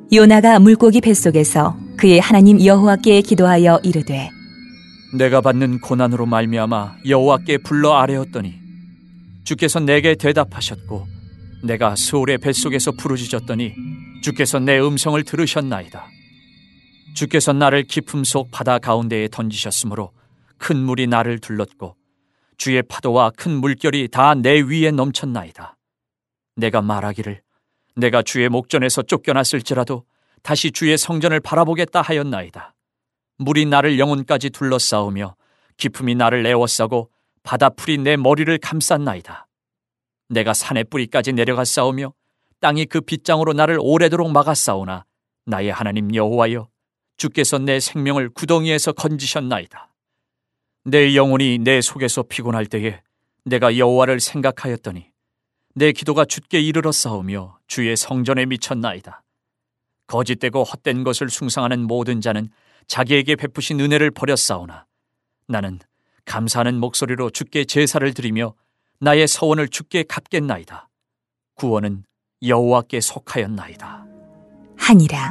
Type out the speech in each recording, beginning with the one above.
요나가 물고기 뱃속에서 그의 하나님 여호와께 기도하여 이르되 내가 받는 고난으로 말미암아 여호와께 불러 아뢰었더니 주께서 내게 대답하셨고 내가 스올의 뱃속에서 부르짖었더니 주께서 내 음성을 들으셨나이다. 주께서 나를 깊음 속 바다 가운데에 던지셨으므로 큰 물이 나를 둘렀고 주의 파도와 큰 물결이 다 내 위에 넘쳤나이다. 내가 말하기를 내가 주의 목전에서 쫓겨났을지라도 다시 주의 성전을 바라보겠다 하였나이다. 물이 나를 영혼까지 둘러싸우며 깊음이 나를 에워싸고 바다풀이 내 머리를 감쌌나이다. 내가 산의 뿌리까지 내려갔사오며 땅이 그 빗장으로 나를 오래도록 막았사오나 나의 하나님 여호와여, 주께서 내 생명을 구덩이에서 건지셨나이다. 내 영혼이 내 속에서 피곤할 때에 내가 여호와를 생각하였더니 내 기도가 주께 이르렀사오며 주의 성전에 미쳤나이다. 거짓되고 헛된 것을 숭상하는 모든 자는 자기에게 베푸신 은혜를 버렸사오나 나는 감사하는 목소리로 주께 제사를 드리며 나의 서원을 주께 갚겠나이다. 구원은 여호와께 속하였나이다 하니라.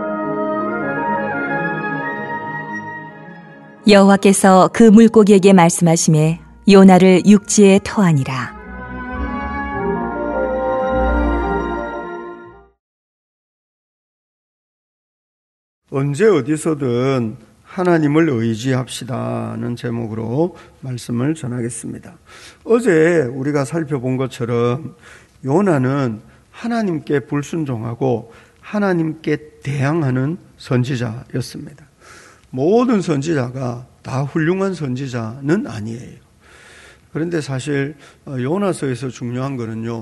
여호와께서 그 물고기에게 말씀하시매 요나를 육지에 터하니라. 언제 어디서든 하나님을 의지합시다는 제목으로 말씀을 전하겠습니다. 어제 우리가 살펴본 것처럼 요나는 하나님께 불순종하고 하나님께 대항하는 선지자였습니다. 모든 선지자가 다 훌륭한 선지자는 아니에요. 그런데 사실 요나서에서 중요한 거는요,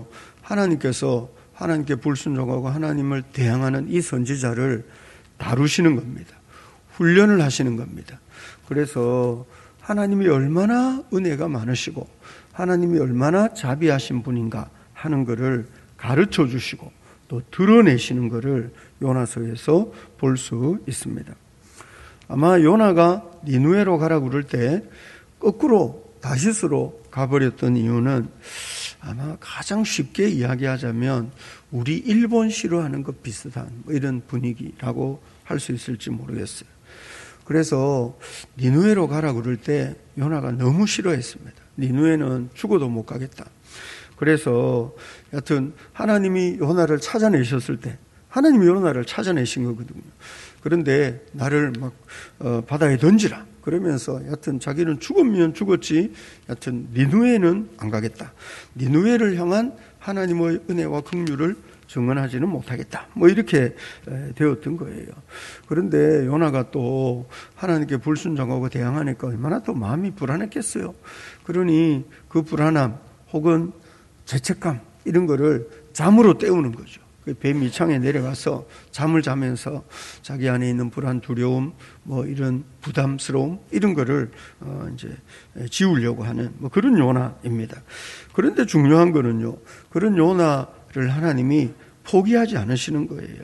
하나님께 불순종하고 하나님을 대항하는 이 선지자를 다루시는 겁니다. 훈련을 하시는 겁니다. 그래서 하나님이 얼마나 은혜가 많으시고 하나님이 얼마나 자비하신 분인가 하는 것을 가르쳐 주시고 또 드러내시는 것을 요나서에서 볼 수 있습니다. 아마 요나가 니느웨로 가라 그럴 때 거꾸로 다시스로 가버렸던 이유는 아마 가장 쉽게 이야기하자면 우리 일본 싫어하는 것 비슷한 이런 분위기라고 할 수 있을지 모르겠어요. 그래서 니느웨로 가라 그럴 때 요나가 너무 싫어했습니다. 니느웨는 죽어도 못 가겠다. 그래서 여하튼 하나님이 요나를 찾아내셨을 때 하나님이 요나를 찾아내신 거거든요. 그런데 나를 막 바다에 던지라 그러면서 여하튼 자기는 죽으면 죽었지 여하튼 니느웨는 안 가겠다. 니느웨를 향한 하나님의 은혜와 긍휼을 증언하지는 못하겠다. 이렇게 되었던 거예요. 그런데 요나가 또 하나님께 불순종하고 대항하니까 얼마나 또 마음이 불안했겠어요. 그러니 그 불안함 혹은 죄책감 이런 거를 잠으로 때우는 거죠. 배 밑창에 내려가서 잠을 자면서 자기 안에 있는 불안, 두려움, 이런 부담스러움 이런 거를 이제 지우려고 하는 그런 요나입니다. 그런데 중요한 거는요, 그런 요나를 하나님이 포기하지 않으시는 거예요.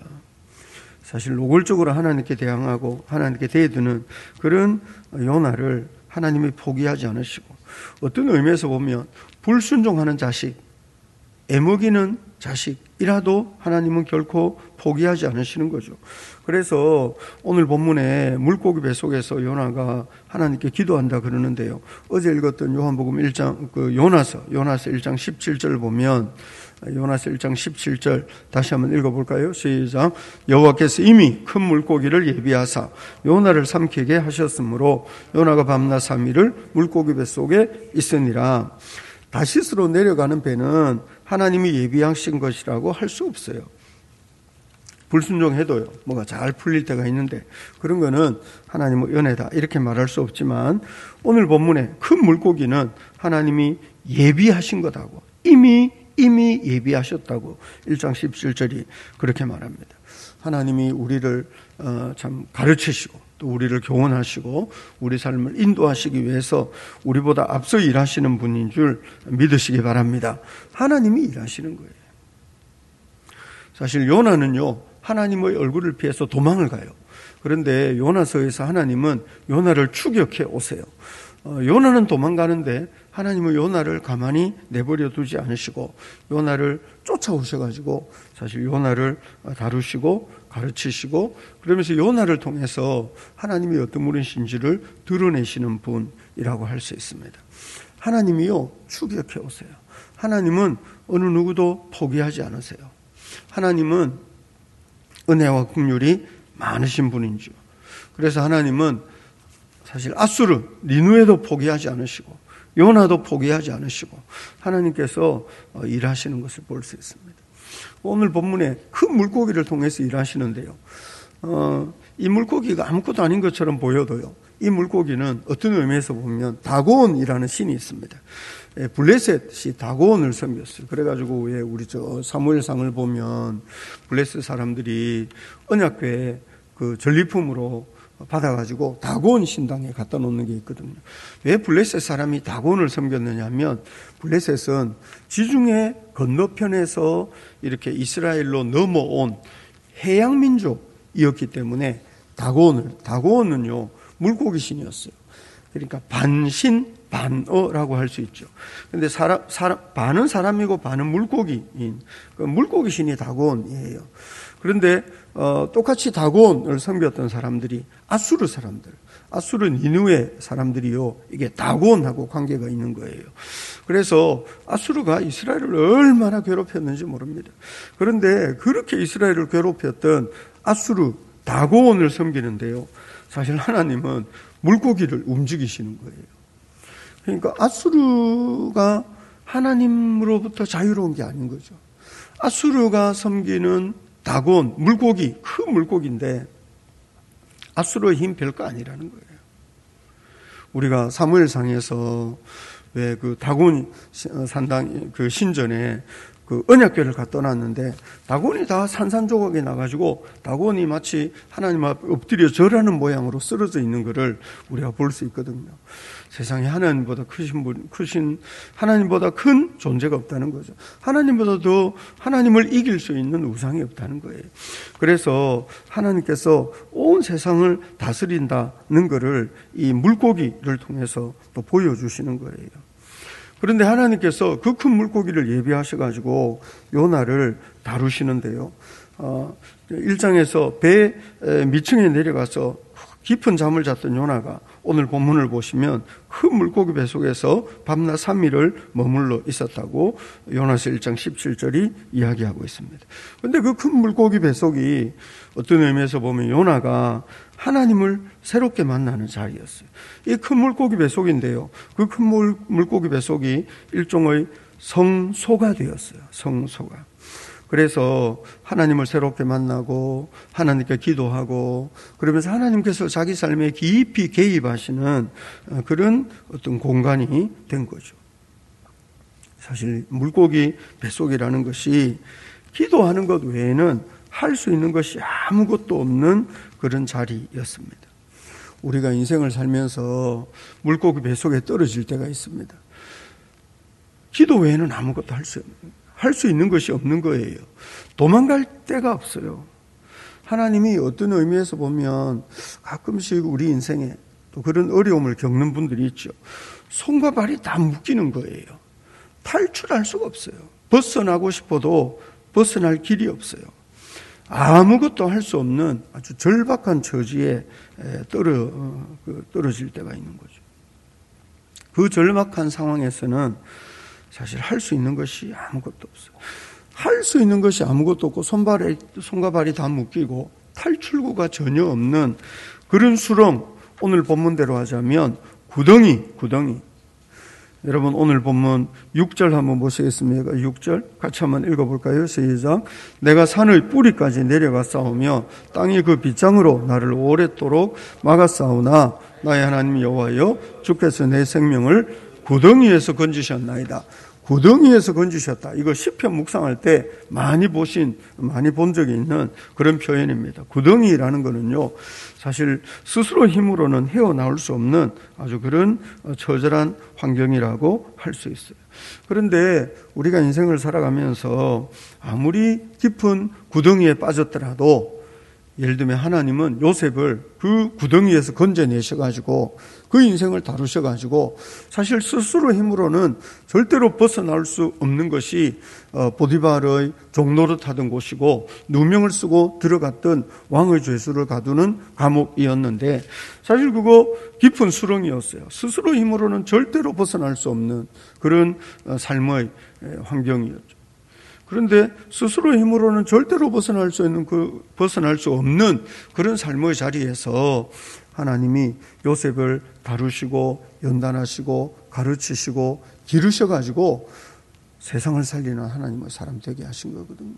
사실 노골적으로 하나님께 대항하고 하나님께 대드는 그런 요나를 하나님이 포기하지 않으시고 어떤 의미에서 보면 불순종하는 자식, 애먹이는 자식이라도 하나님은 결코 포기하지 않으시는 거죠. 그래서 오늘 본문에 물고기 뱃속에서 요나가 하나님께 기도한다 그러는데요. 어제 읽었던 요한복음 1장 요나서 1장 17절 보면 요나서 1장 17절 다시 한번 읽어볼까요? 시작. 여호와께서 이미 큰 물고기를 예비하사 요나를 삼키게 하셨으므로 요나가 밤낮 3일을 물고기 뱃속에 있으니라. 다시스로 내려가는 배는 하나님이 예비하신 것이라고 할 수 없어요. 불순종해도요, 뭐가 잘 풀릴 때가 있는데 그런 거는 하나님의 은혜다 이렇게 말할 수 없지만 오늘 본문에 큰 물고기는 하나님이 예비하신 것하고 이미 예비하셨다고 1장 17절이 그렇게 말합니다. 하나님이 우리를 참 가르치시고 또 우리를 교훈하시고 우리 삶을 인도하시기 위해서 우리보다 앞서 일하시는 분인 줄 믿으시기 바랍니다. 하나님이 일하시는 거예요. 사실 요나는요, 하나님의 얼굴을 피해서 도망을 가요. 그런데 요나서에서 하나님은 요나를 추격해 오세요. 요나는 도망가는데 하나님은 요나를 가만히 내버려 두지 않으시고 요나를 쫓아오셔가지고 사실 요나를 다루시고 가르치시고 그러면서 요나를 통해서 하나님이 어떤 분이신지를 드러내시는 분이라고 할 수 있습니다. 하나님이요, 추격해 오세요. 하나님은 어느 누구도 포기하지 않으세요. 하나님은 은혜와 긍휼이 많으신 분인지요. 그래서 하나님은 사실 아수르, 니누에도 포기하지 않으시고 요나도 포기하지 않으시고 하나님께서 일하시는 것을 볼 수 있습니다. 오늘 본문에 큰 물고기를 통해서 일하시는데요. 이 물고기가 아무것도 아닌 것처럼 보여도요. 이 물고기는 어떤 의미에서 보면 다곤이라는 신이 있습니다. 블레셋이 다곤을 섬겼어요. 그래가지고 왜 우리 사무엘상을 보면 블레셋 사람들이 언약궤에 그 전리품으로 받아가지고 다곤 신당에 갖다 놓는 게 있거든요. 왜 블레셋 사람이 다곤을 섬겼느냐 하면 블레셋은 지중해 건너편에서 이렇게 이스라엘로 넘어온 해양민족이었기 때문에 다곤은요 물고기 신이었어요. 그러니까 반신 반어라고 할 수 있죠. 근데 반은 사람이고 반은 물고기인 그 물고기 신이 다곤이에요. 그런데 똑같이 다곤을 섬겼던 사람들이 아수르 사람들, 아수르 니누의 사람들이요, 이게 다곤하고 관계가 있는 거예요. 그래서 아수르가 이스라엘을 얼마나 괴롭혔는지 모릅니다. 그런데 그렇게 이스라엘을 괴롭혔던 아수르 다곤을 섬기는데요, 사실 하나님은 물고기를 움직이시는 거예요. 그러니까 아수르가 하나님으로부터 자유로운 게 아닌 거죠. 아수르가 섬기는 다곤, 물고기, 큰 물고기인데 아수르의 힘 별거 아니라는 거예요. 우리가 사무엘상에서 왜 그 다곤 산당 그 신전에 그 언약궤를 갖다 놨는데 다곤이 다 산산조각이 나가지고 다곤이 마치 하나님 앞에 엎드려 절하는 모양으로 쓰러져 있는 것을 우리가 볼 수 있거든요. 세상에 하나님보다 크신 하나님보다 큰 존재가 없다는 거죠. 하나님보다 더 하나님을 이길 수 있는 우상이 없다는 거예요. 그래서 하나님께서 온 세상을 다스린다는 것을 이 물고기를 통해서 또 보여주시는 거예요. 그런데 하나님께서 그 큰 물고기를 예비하셔가지고 요나를 다루시는데요. 1장에서 배 밑층에 내려가서 깊은 잠을 잤던 요나가 오늘 본문을 보시면 큰 물고기 배 속에서 밤낮 3일을 머물러 있었다고 요나서 1장 17절이 이야기하고 있습니다. 그런데 그 큰 물고기 배 속이 어떤 의미에서 보면 요나가 하나님을 새롭게 만나는 자리였어요. 이 큰 물고기 배 속인데요. 그 큰 물고기 배 속이 일종의 성소가 되었어요. 성소가. 그래서 하나님을 새롭게 만나고 하나님께 기도하고 그러면서 하나님께서 자기 삶에 깊이 개입하시는 그런 어떤 공간이 된 거죠. 사실 물고기 뱃속이라는 것이 기도하는 것 외에는 할 수 있는 것이 아무것도 없는 그런 자리였습니다. 우리가 인생을 살면서 물고기 뱃속에 떨어질 때가 있습니다. 기도 외에는 아무것도 할 수 있는 것이 없는 거예요. 도망갈 데가 없어요. 하나님이 어떤 의미에서 보면 가끔씩 우리 인생에 또 그런 어려움을 겪는 분들이 있죠. 손과 발이 다 묶이는 거예요. 탈출할 수가 없어요. 벗어나고 싶어도 벗어날 길이 없어요. 아무것도 할 수 없는 아주 절박한 처지에 떨어질 때가 있는 거죠. 그 절박한 상황에서는 사실 할 수 있는 것이 아무것도 없어요. 할 수 있는 것이 아무것도 없고 손과 발이 다 묶이고 탈출구가 전혀 없는 그런 수렁, 오늘 본문대로 하자면 구덩이. 여러분 오늘 본문 6절 한번 보시겠습니까? 6절 같이 한번 읽어볼까요? 시작. 내가 산의 뿌리까지 내려가 싸우며 땅이 그 빗장으로 나를 오랫도록 막았사오나 나의 하나님 여호와여 주께서 내 생명을 구덩이에서 건지셨나이다. 구덩이에서 건지셨다. 이거 시편 묵상할 때 많이 본 적이 있는 그런 표현입니다. 구덩이라는 거는요, 사실 스스로 힘으로는 헤어나올 수 없는 아주 그런 처절한 환경이라고 할 수 있어요. 그런데 우리가 인생을 살아가면서 아무리 깊은 구덩이에 빠졌더라도 예를 들면 하나님은 요셉을 그 구덩이에서 건져내셔가지고 그 인생을 다루셔가지고 사실 스스로 힘으로는 절대로 벗어날 수 없는 것이 보디발의 종노릇하던 곳이고 누명을 쓰고 들어갔던 왕의 죄수를 가두는 감옥이었는데 사실 그거 깊은 수렁이었어요. 스스로 힘으로는 절대로 벗어날 수 없는 그런 삶의 환경이었죠. 그런데 스스로 힘으로는 절대로 벗어날 수 없는 그런 삶의 자리에서 하나님이 요셉을 다루시고 연단하시고 가르치시고 기르셔가지고 세상을 살리는 하나님의 사람 되게 하신 거거든요.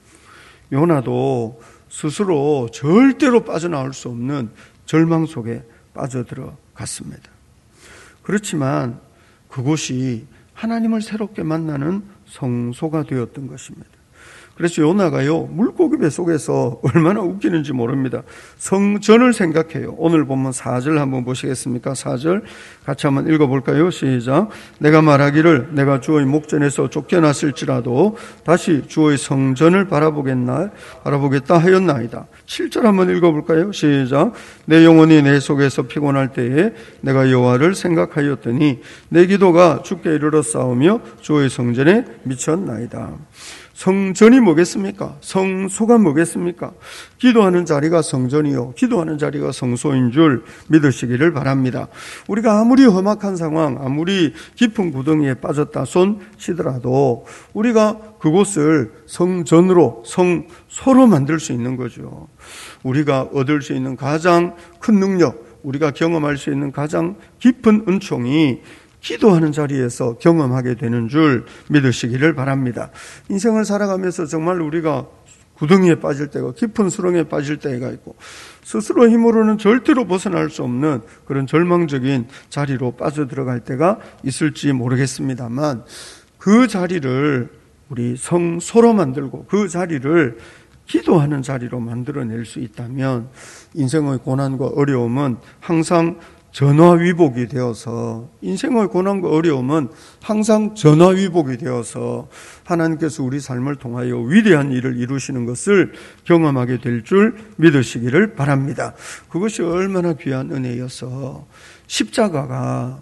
요나도 스스로 절대로 빠져나올 수 없는 절망 속에 빠져들어갔습니다. 그렇지만 그곳이 하나님을 새롭게 만나는 성소가 되었던 것입니다. 그래서 요나가요, 물고기 배 속에서 얼마나 웃기는지 모릅니다. 성전을 생각해요. 오늘 보면 4절 한번 보시겠습니까? 4절 같이 한번 읽어볼까요? 시작. 내가 말하기를 내가 주의 목전에서 쫓겨났을지라도 다시 주의 성전을 바라보겠다 하였나이다. 7절 한번 읽어볼까요? 시작. 내 영혼이 내 속에서 피곤할 때에 내가 여호와를 생각하였더니 내 기도가 주께 이르러 싸우며 주의 성전에 미쳤나이다. 성전이 뭐겠습니까? 성소가 뭐겠습니까? 기도하는 자리가 성전이요, 기도하는 자리가 성소인 줄 믿으시기를 바랍니다. 우리가 아무리 험악한 상황, 아무리 깊은 구덩이에 빠졌다 손 치더라도 우리가 그곳을 성전으로, 성소로 만들 수 있는 거죠. 우리가 얻을 수 있는 가장 큰 능력, 우리가 경험할 수 있는 가장 깊은 은총이 기도하는 자리에서 경험하게 되는 줄 믿으시기를 바랍니다. 인생을 살아가면서 정말 우리가 구덩이에 빠질 때가, 깊은 수렁에 빠질 때가 있고 스스로 힘으로는 절대로 벗어날 수 없는 그런 절망적인 자리로 빠져들어갈 때가 있을지 모르겠습니다만 그 자리를 우리 성소로 만들고 그 자리를 기도하는 자리로 만들어낼 수 있다면 인생의 고난과 어려움은 항상 전화위복이 되어서, 인생의 고난과 어려움은 항상 전화위복이 되어서 하나님께서 우리 삶을 통하여 위대한 일을 이루시는 것을 경험하게 될 줄 믿으시기를 바랍니다. 그것이 얼마나 귀한 은혜여서 십자가가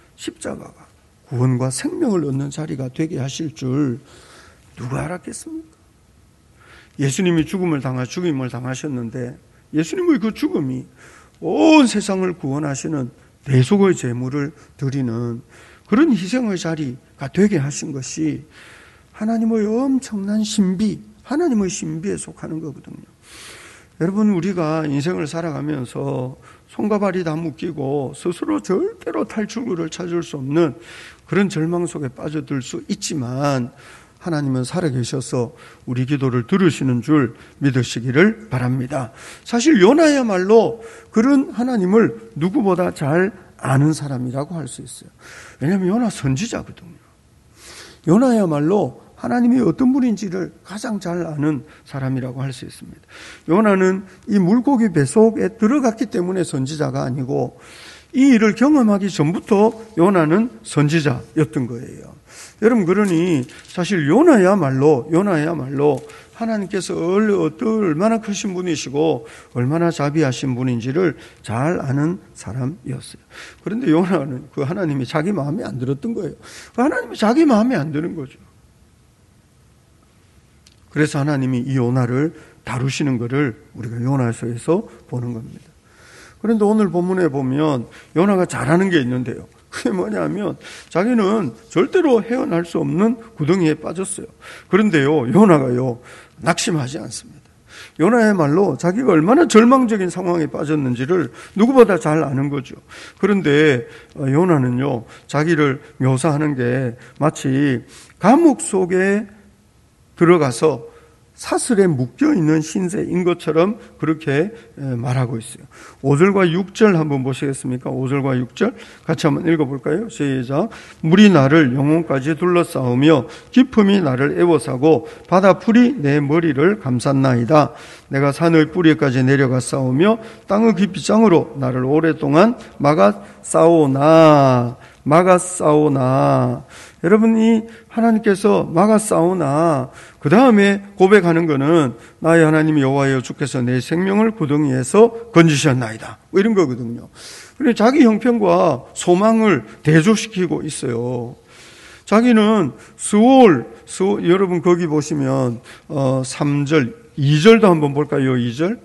구원과 생명을 얻는 자리가 되게 하실 줄 누가 알았겠습니까? 예수님이 죽임을 당하셨는데 예수님의 그 죽음이 온 세상을 구원하시는 대속의 제물을 드리는 그런 희생의 자리가 되게 하신 것이 하나님의 엄청난 신비, 하나님의 신비에 속하는 거거든요. 여러분, 우리가 인생을 살아가면서 손과 발이 다 묶이고 스스로 절대로 탈출구를 찾을 수 없는 그런 절망 속에 빠져들 수 있지만 하나님은 살아계셔서 우리 기도를 들으시는 줄 믿으시기를 바랍니다. 사실 요나야말로 그런 하나님을 누구보다 잘 아는 사람이라고 할 수 있어요. 왜냐하면 요나 선지자거든요. 요나야말로 하나님이 어떤 분인지를 가장 잘 아는 사람이라고 할 수 있습니다. 요나는 이 물고기 배 속에 들어갔기 때문에 선지자가 아니고 이 일을 경험하기 전부터 요나는 선지자였던 거예요. 여러분, 그러니 사실 요나야말로 하나님께서 얼마나 크신 분이시고 얼마나 자비하신 분인지를 잘 아는 사람이었어요. 그런데 요나는 그 하나님이 자기 마음에 안 들었던 거예요. 그 하나님이 자기 마음에 안 드는 거죠. 그래서 하나님이 이 요나를 다루시는 것을 우리가 요나서에서 보는 겁니다. 그런데 오늘 본문에 보면 요나가 잘하는 게 있는데요. 그게 뭐냐면 자기는 절대로 헤어날 수 없는 구덩이에 빠졌어요. 그런데요, 요나가요 낙심하지 않습니다. 요나야말로 자기가 얼마나 절망적인 상황에 빠졌는지를 누구보다 잘 아는 거죠. 그런데 요나는요, 자기를 묘사하는 게 마치 감옥 속에 들어가서 사슬에 묶여있는 신세인 것처럼 그렇게 말하고 있어요. 5절과 6절 한번 보시겠습니까? 5절과 6절 같이 한번 읽어볼까요? 시작. 물이 나를 영혼까지 둘러싸우며 깊음이 나를 에워싸고 바다 풀이 내 머리를 감쌌나이다. 내가 산의 뿌리까지 내려가 싸우며 땅의 깊이 장으로 나를 오랫동안 막아 싸우나. 막았사오나, 여러분이 하나님께서 막았사오나 그 다음에 고백하는 것은 나의 하나님 여호와여 주께서 내 생명을 구덩이에서 건지셨나이다, 뭐 이런 거거든요. 그런데 자기 형편과 소망을 대조시키고 있어요. 자기는 여러분 거기 보시면 3절 2절도 한번 볼까요? 2절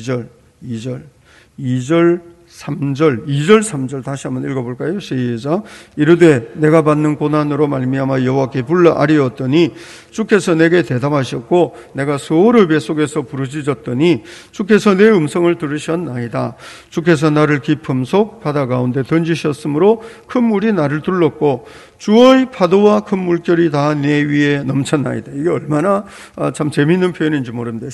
3절 다시 한번 읽어볼까요? 시작. 이르되 내가 받는 고난으로 말미암아 여호와께 불러 아뢰었더니 주께서 내게 대답하셨고 내가 수월의 뱃속에서 부르짖었더니 주께서 내 음성을 들으셨나이다. 주께서 나를 깊음 속 바다 가운데 던지셨으므로 큰 물이 나를 둘렀고 주의 파도와 큰 물결이 다 내 위에 넘쳤나이다. 이게 얼마나 참 재미있는 표현인지 모릅니다.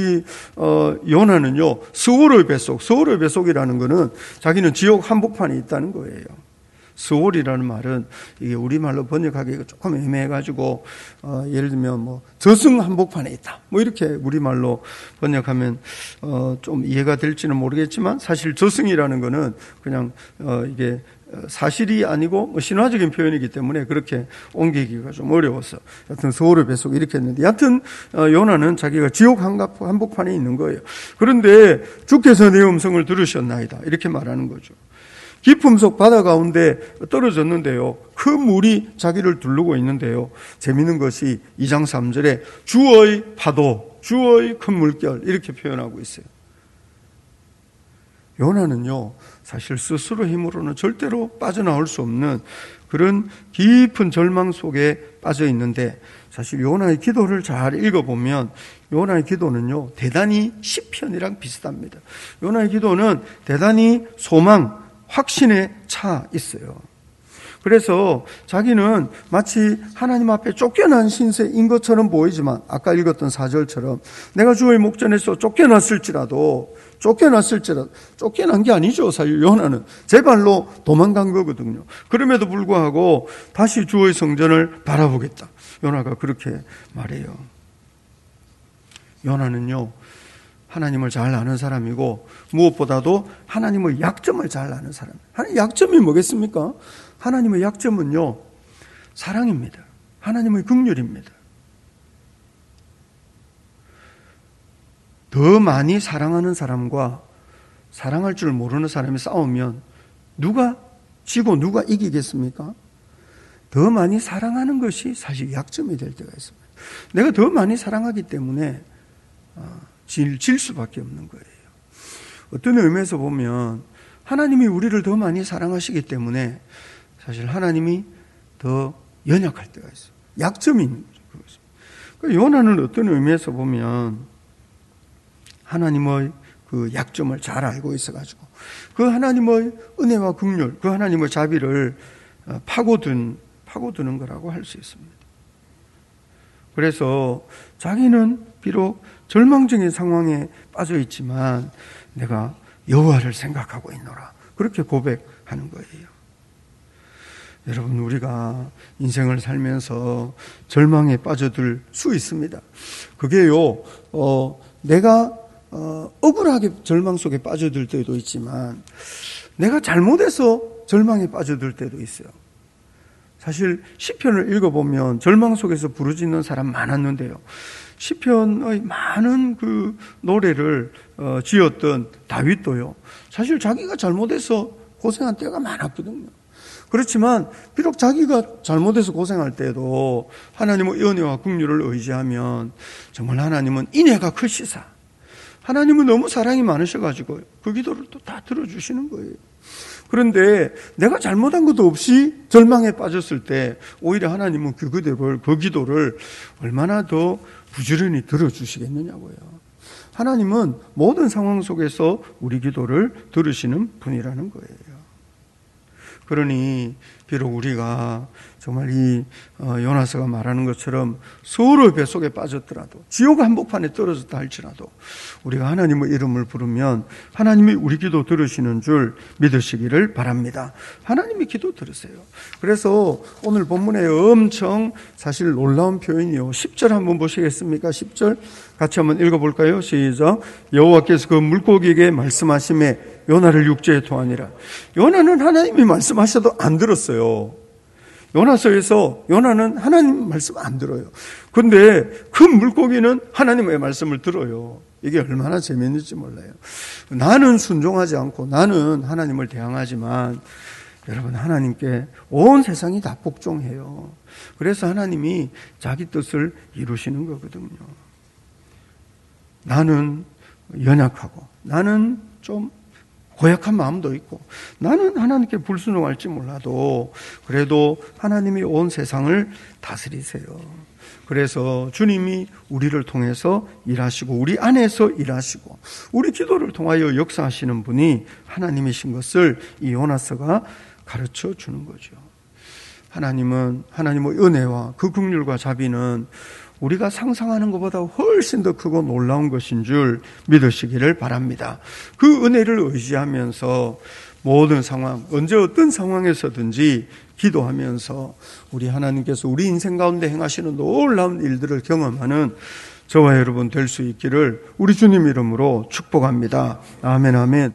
요나는요, 스올의 뱃속이라는 것은 자기는 지옥 한복판에 있다는 거예요. 스올이라는 말은 이게 우리말로 번역하기가 조금 애매해가지고 예를 들면 뭐 저승 한복판에 있다, 뭐 이렇게 우리말로 번역하면 좀 이해가 될지는 모르겠지만, 사실 저승이라는 거는 그냥 이게 사실이 아니고 뭐 신화적인 표현이기 때문에 그렇게 옮기기가 좀 어려워서 여튼 서울의 뱃속 이렇게 했는데, 여튼 요나는 자기가 지옥 한복판에 있는 거예요. 그런데 주께서 내 음성을 들으셨나이다, 이렇게 말하는 거죠. 깊음 속 바다 가운데 떨어졌는데요, 큰 물이 자기를 두르고 있는데요, 재미있는 것이 2장 3절에 주의 파도, 주의 큰 물결, 이렇게 표현하고 있어요. 요나는요, 사실 스스로 힘으로는 절대로 빠져나올 수 없는 그런 깊은 절망 속에 빠져 있는데, 사실 요나의 기도를 잘 읽어보면 요나의 기도는요, 대단히 시편이랑 비슷합니다. 요나의 기도는 대단히 소망, 확신에 차 있어요. 그래서 자기는 마치 하나님 앞에 쫓겨난 신세인 것처럼 보이지만, 아까 읽었던 4절처럼 내가 주의 목전에서 쫓겨났을지라도 쫓겨난 게 아니죠. 사실 요나는 제 발로 도망간 거거든요. 그럼에도 불구하고 다시 주의 성전을 바라보겠다, 요나가 그렇게 말해요. 요나는요, 하나님을 잘 아는 사람이고 무엇보다도 하나님의 약점을 잘 아는 사람. 약점이 뭐겠습니까? 하나님의 약점은요, 사랑입니다. 하나님의 긍휼입니다. 더 많이 사랑하는 사람과 사랑할 줄 모르는 사람이 싸우면 누가 지고 누가 이기겠습니까? 더 많이 사랑하는 것이 사실 약점이 될 때가 있습니다. 내가 더 많이 사랑하기 때문에 질 수밖에 없는 거예요. 어떤 의미에서 보면 하나님이 우리를 더 많이 사랑하시기 때문에 사실 하나님이 더 연약할 때가 있어요. 약점이 있는 거죠. 그러니까 요나는 어떤 의미에서 보면 하나님의 그 약점을 잘 알고 있어가지고 그 하나님의 은혜와 긍휼, 그 하나님의 자비를 파고드는 거라고 할 수 있습니다. 그래서 자기는 비록 절망적인 상황에 빠져 있지만 내가 여호와를 생각하고 있노라, 그렇게 고백하는 거예요. 여러분, 우리가 인생을 살면서 절망에 빠져들 수 있습니다. 그게요, 내가 억울하게 절망 속에 빠져들 때도 있지만 내가 잘못해서 절망에 빠져들 때도 있어요. 사실 시편을 읽어보면 절망 속에서 부르짖는 사람 많았는데요, 시편의 많은 그 노래를 지었던 다윗도요, 사실 자기가 잘못해서 고생한 때가 많았거든요. 그렇지만 비록 자기가 잘못해서 고생할 때도 하나님의 은혜와 긍휼을 의지하면 정말 하나님은 인애가 크시사, 하나님은 너무 사랑이 많으셔가지고 그 기도를 또 다 들어주시는 거예요. 그런데 내가 잘못한 것도 없이 절망에 빠졌을 때 오히려 하나님은 그 기도를 얼마나 더 부지런히 들어주시겠느냐고요. 하나님은 모든 상황 속에서 우리 기도를 들으시는 분이라는 거예요. 그러니 비록 우리가 정말 이 요나서가 말하는 것처럼 서울의 뱃속에 빠졌더라도, 지옥 한복판에 떨어졌다 할지라도 우리가 하나님의 이름을 부르면 하나님이 우리 기도 들으시는 줄 믿으시기를 바랍니다. 하나님이 기도 들으세요. 그래서 오늘 본문에 엄청 사실 놀라운 표현이요, 10절 한번 보시겠습니까? 10절 같이 한번 읽어볼까요? 시작. 여호와께서 그 물고기에게 말씀하시매 요나를 육지에 토하니라. 요나는 하나님이 말씀하셔도 안 들었어요. 들어요. 요나서에서 요나는 하나님 말씀 안 들어요. 근데 그 물고기는 하나님의 말씀을 들어요. 이게 얼마나 재미있는지 몰라요. 나는 순종하지 않고 나는 하나님을 대항하지만 여러분, 하나님께 온 세상이 다 복종해요. 그래서 하나님이 자기 뜻을 이루시는 거거든요. 나는 연약하고 나는 좀 고약한 마음도 있고 나는 하나님께 불순종할지 몰라도 그래도 하나님이 온 세상을 다스리세요. 그래서 주님이 우리를 통해서 일하시고 우리 안에서 일하시고 우리 기도를 통하여 역사하시는 분이 하나님이신 것을 이 요나서가 가르쳐 주는 거죠. 하나님은 하나님의 은혜와 그 긍휼과 자비는 우리가 상상하는 것보다 훨씬 더 크고 놀라운 것인 줄 믿으시기를 바랍니다. 그 은혜를 의지하면서 모든 상황, 언제 어떤 상황에서든지 기도하면서 우리 하나님께서 우리 인생 가운데 행하시는 놀라운 일들을 경험하는 저와 여러분 될 수 있기를 우리 주님 이름으로 축복합니다. 아멘, 아멘.